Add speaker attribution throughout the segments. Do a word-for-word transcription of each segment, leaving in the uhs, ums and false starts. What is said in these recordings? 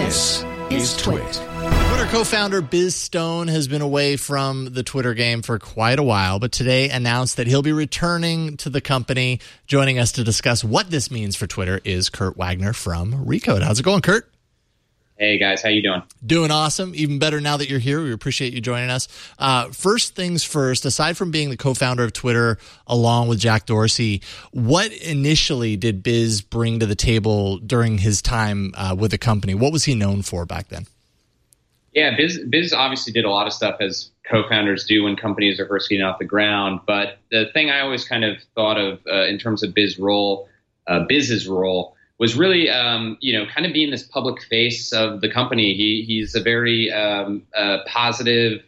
Speaker 1: This is Twit.
Speaker 2: Twitter co-founder Biz Stone has been away from the Twitter game for quite a while, but today announced that he'll be returning to the company. Joining us to discuss what this means for Twitter is Kurt Wagner from Recode. How's it going, Kurt?
Speaker 3: Hey, guys. How you doing?
Speaker 2: Doing awesome. Even better now that you're here. We appreciate you joining us. Uh, first things first, aside from being the co-founder of Twitter along with Jack Dorsey, what initially did Biz bring to the table during his time uh, with the company? What was he known for back then?
Speaker 3: Yeah, Biz, Biz obviously did a lot of stuff as co-founders do when companies are first getting off the ground. But the thing I always kind of thought of uh, in terms of Biz's role, uh, Biz's role, was really, um, you know, kind of being this public face of the company. He he's a very um, uh, positive,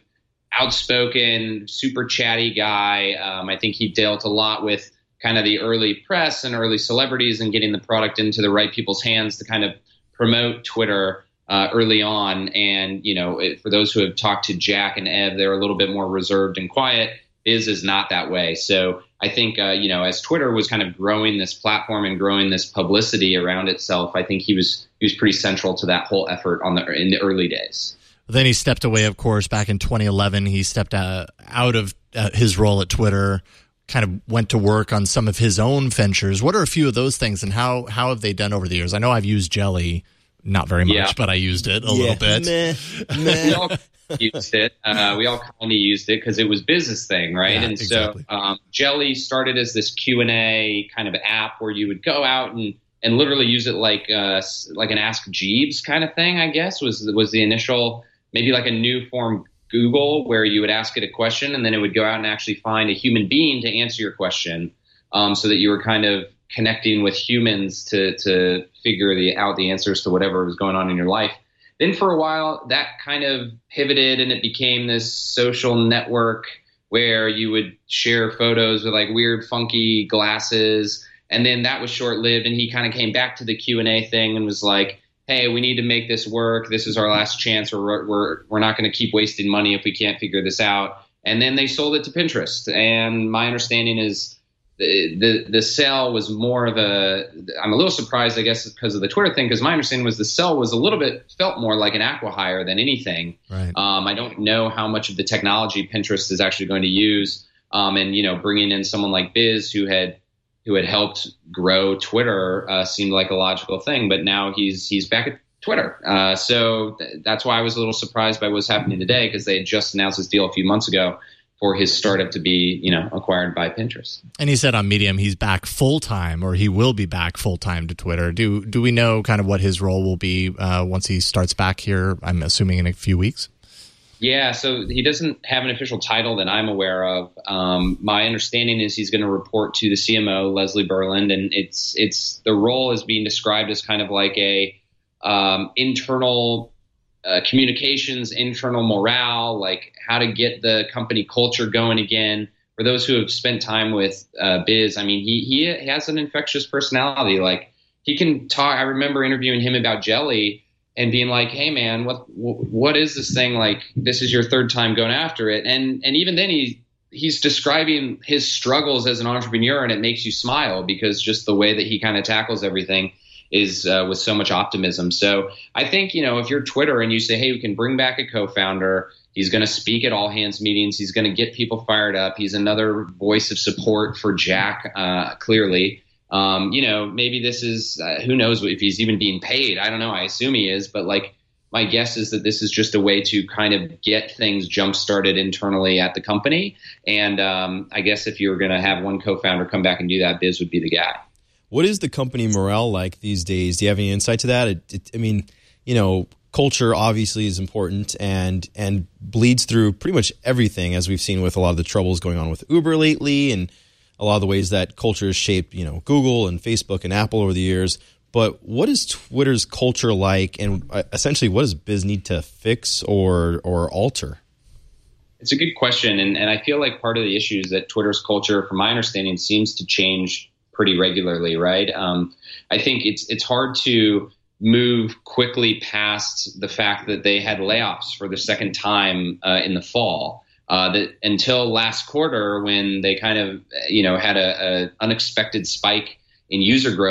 Speaker 3: outspoken, super chatty guy. Um, I think he dealt a lot with kind of the early press and early celebrities and getting the product into the right people's hands to kind of promote Twitter uh, early on. And, you know, it, for those who have talked to Jack and Ev, they're a little bit more reserved and quiet. Biz is not that way. So I think, uh, you know, as Twitter was kind of growing this platform and growing this publicity around itself, I think he was he was pretty central to that whole effort on the in the early days.
Speaker 2: Then he stepped away, of course, back in twenty eleven. He stepped uh, out of uh, his role at Twitter, kind of went to work on some of his own ventures. What are a few of those things, and how how have they done over the years? I know I've used Jelly, not very much, yeah. but I used it a yeah. little bit.
Speaker 3: Meh. Meh. used it. Uh, we all kind of used it because it was Biz's thing, right?
Speaker 2: Yeah,
Speaker 3: and
Speaker 2: exactly.
Speaker 3: so um, Jelly started as this Q and A kind of app where you would go out and, and literally use it like uh, like an Ask Jeeves kind of thing, I guess, was was the initial, maybe like a new form Google where you would ask it a question and then it would go out and actually find a human being to answer your question, um, so that you were kind of connecting with humans to to figure the, out the answers to whatever was going on in your life. Then for a while, that kind of pivoted and it became this social network where you would share photos with like weird, funky glasses. And then that was short-lived. And he kind of came back to the Q and A thing and was like, hey, we need to make this work. This is our last chance. Or we're, we're, we're not going to keep wasting money if we can't figure this out. And then they sold it to Pinterest. And my understanding is The, the the sell was more of a, I'm a little surprised, I guess, because of the Twitter thing, because my understanding was the sell was a little bit, felt more like an acqui-hire than anything.
Speaker 2: Right.
Speaker 3: Um, I don't know how much of the technology Pinterest is actually going to use. Um, and, you know, bringing in someone like Biz who had who had helped grow Twitter uh, seemed like a logical thing. But now he's he's back at Twitter. Uh, so th- that's why I was a little surprised by what's happening today, because they had just announced this deal a few months ago for his startup to be, you know, acquired by Pinterest.
Speaker 2: And he said on Medium he's back full-time, or he will be back full-time to Twitter. Do do we know kind of what his role will be uh, once he starts back here, I'm assuming in a few weeks?
Speaker 3: Yeah, so he doesn't have an official title that I'm aware of. Um, my understanding is he's going to report to the C M O, Leslie Berland, and it's it's the role is being described as kind of like a um, internal Uh, communications, internal morale, like how to get the company culture going again. For those who have spent time with uh, Biz, I mean, he he has an infectious personality. Like he can talk. I remember interviewing him about Jelly and being like, "Hey, man, what what is this thing? Like, this is your third time going after it." And and even then, he he's describing his struggles as an entrepreneur, and it makes you smile because just the way that he kind of tackles everything is uh, with so much optimism. So I think, you know, if you're Twitter and you say, hey, we can bring back a co-founder, he's going to speak at all hands meetings, he's going to get people fired up, he's another voice of support for Jack, uh, clearly. Um, you know, maybe this is, uh, who knows if he's even being paid. I don't know. I assume he is. But like, my guess is that this is just a way to kind of get things jump-started internally at the company. And um, I guess if you were going to have one co-founder come back and do that, Biz would be the guy.
Speaker 1: What is the company morale like these days? Do you have any insight to that? It, it, I mean, you know, culture obviously is important and and bleeds through pretty much everything, as we've seen with a lot of the troubles going on with Uber lately and a lot of the ways that culture has shaped, you know, Google and Facebook and Apple over the years. But what is Twitter's culture like, and essentially what does Biz need to fix or or alter?
Speaker 3: It's a good question, and, and I feel like part of the issue is that Twitter's culture, from my understanding, seems to change pretty regularly, right? Um, I think it's it's hard to move quickly past the fact that they had layoffs for the second time uh, in the fall. Uh, that until last quarter, when they kind of, you know, had a, a unexpected spike in user growth,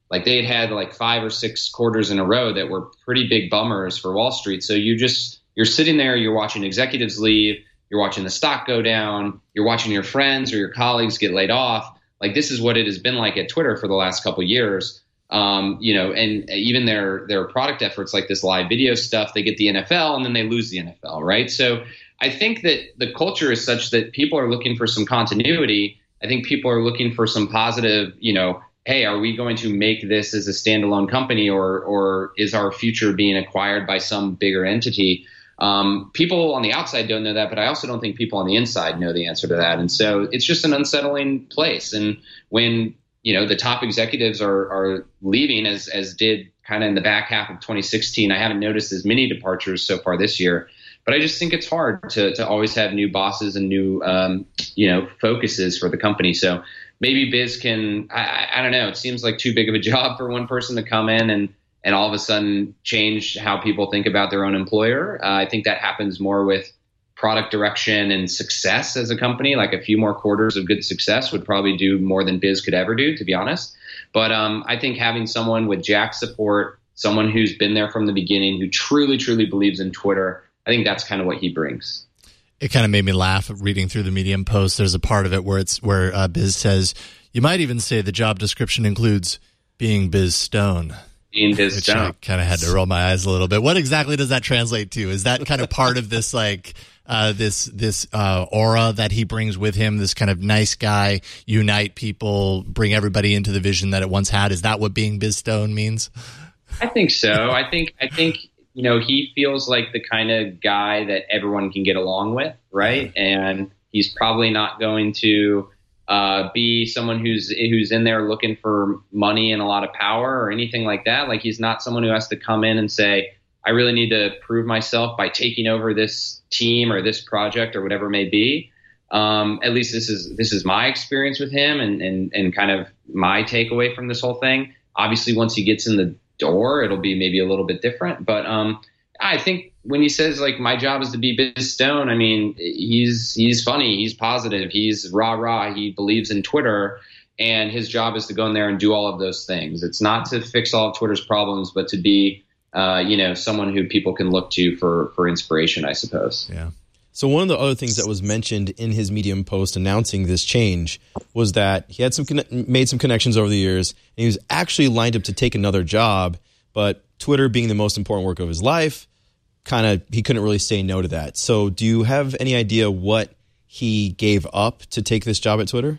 Speaker 3: Like they had had like five or six quarters in a row that were pretty big bummers for Wall Street. So you just, you're sitting there, you're watching executives leave, you're watching the stock go down, you're watching your friends or your colleagues get laid off. Like this is what it has been like at Twitter for the last couple of years. Um, you know, and even their, their product efforts like this live video stuff, they get the N F L and then they lose the N F L, right? So I think that the culture is such that people are looking for some continuity. I think people are looking for some positive, you know, hey, are we going to make this as a standalone company, or or is our future being acquired by some bigger entity? Um, people on the outside don't know that, but I also don't think people on the inside know the answer to that. And so it's just an unsettling place. And when, you know, the top executives are are leaving, as as did kind of in the back half of twenty sixteen, I haven't noticed as many departures so far this year. But I just think it's hard to to always have new bosses and new, um, you know, focuses for the company. So maybe Biz can, I, I don't know, it seems like too big of a job for one person to come in and, and all of a sudden change how people think about their own employer. Uh, I think that happens more with product direction and success as a company. Like a few more quarters of good success would probably do more than Biz could ever do, to be honest. But um, I think having someone with Jack's support, someone who's been there from the beginning, who truly, truly believes in Twitter, I think that's kind of what he brings.
Speaker 2: It kind of made me laugh reading through the Medium post. There's a part of it where it's where uh, Biz says, you might even say the job description includes being Biz Stone.
Speaker 3: Being Biz
Speaker 2: which
Speaker 3: Stone.
Speaker 2: I kind of had to roll my eyes a little bit. What exactly does that translate to? Is that kind of part of this, like, uh, this this uh, aura that he brings with him, this kind of nice guy, unite people, bring everybody into the vision that it once had? Is that what being Biz Stone means?
Speaker 3: I think so. I think I think you know, he feels like the kind of guy that everyone can get along with, right? And he's probably not going to uh, be someone who's who's in there looking for money and a lot of power or anything like that. Like he's not someone who has to come in and say, I really need to prove myself by taking over this team or this project or whatever it may be. Um, at least this is this is my experience with him and, and, and kind of my takeaway from this whole thing. Obviously, once he gets in the door, it'll be maybe a little bit different. But um, I think when he says, like, my job is to be Biz Stone, I mean, he's he's funny, he's positive, he's rah-rah, he believes in Twitter, and his job is to go in there and do all of those things. It's not to fix all of Twitter's problems, but to be, uh, you know, someone who people can look to for, for inspiration, I suppose.
Speaker 2: Yeah.
Speaker 1: So one of the other things that was mentioned in his Medium post announcing this change was that he had some made some connections over the years, and he was actually lined up to take another job, but Twitter being the most important work of his life, kind of he couldn't really say no to that. So do you have any idea what he gave up to take this job at Twitter?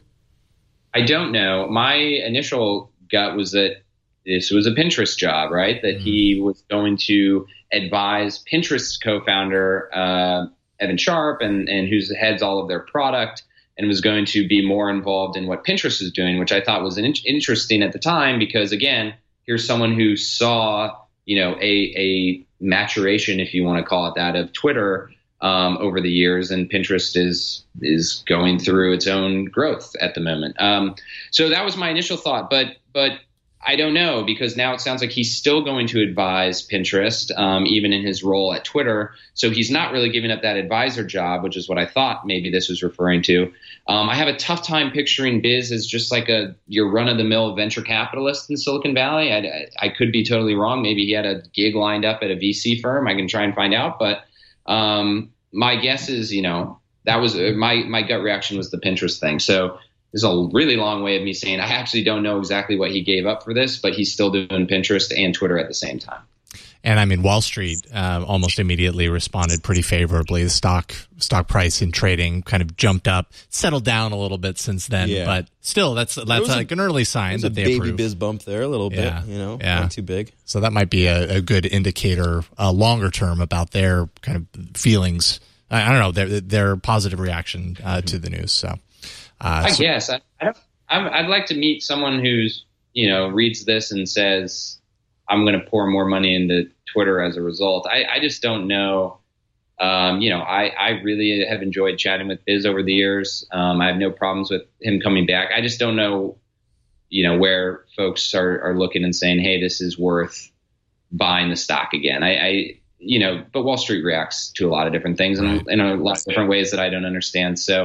Speaker 3: I don't know. My initial gut was that this was a Pinterest job, right? That mm-hmm. he was going to advise Pinterest's co-founder, uh, Evan Sharp, and, and who heads all of their product, and was going to be more involved in what Pinterest is doing, which I thought was an in- interesting at the time, because again, here's someone who saw, you know, a, a maturation, if you want to call it that, of Twitter um, over the years, and Pinterest is is going through its own growth at the moment. Um, so that was my initial thought, but but I don't know, because now it sounds like he's still going to advise Pinterest, um, even in his role at Twitter. So he's not really giving up that advisor job, which is what I thought maybe this was referring to. Um, I have a tough time picturing Biz as just like a your run-of-the-mill venture capitalist in Silicon Valley. I, I could be totally wrong. Maybe he had a gig lined up at a V C firm. I can try and find out. But um, my guess is, you know, that was my my gut reaction was the Pinterest thing. So this is a really long way of me saying I actually don't know exactly what he gave up for this, but he's still doing Pinterest and Twitter at the same time.
Speaker 2: And I mean, Wall Street uh, almost immediately responded pretty favorably. The stock stock price in trading kind of jumped up, settled down a little bit since then, yeah. but still, that's that's like a, an early sign that they
Speaker 1: baby
Speaker 2: approve.
Speaker 1: Biz bump there a little
Speaker 2: yeah.
Speaker 1: bit, you know,
Speaker 2: yeah.
Speaker 1: not too big.
Speaker 2: So that might be a, a good indicator, uh, longer term, about their kind of feelings. I, I don't know, their their positive reaction uh, mm-hmm. to the news. So. Uh,
Speaker 3: I
Speaker 2: so,
Speaker 3: guess I, I don't, I'm, I'd like to meet someone who's, you know, reads this and says, I'm going to pour more money into Twitter as a result. I, I just don't know. Um, you know, I, I really have enjoyed chatting with Biz over the years. Um, I have no problems with him coming back. I just don't know, you know, where folks are, are looking and saying, hey, this is worth buying the stock again. I, I you know, but Wall Street reacts to a lot of different things in, in a lot of different ways that I don't understand. So,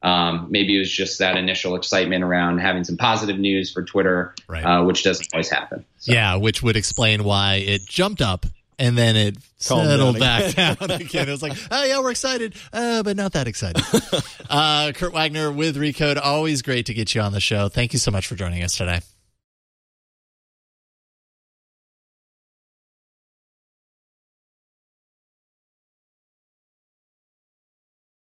Speaker 3: Um, maybe it was just that initial excitement around having some positive news for Twitter,
Speaker 2: right.
Speaker 3: uh, which doesn't always happen. So.
Speaker 2: Yeah, which would explain why it jumped up and then it
Speaker 1: Calm
Speaker 2: settled
Speaker 1: down
Speaker 2: back down again. It was like, oh, yeah, we're excited, uh, but not that excited. uh, Kurt Wagner with Recode, always great to get you on the show. Thank you so much for joining us today.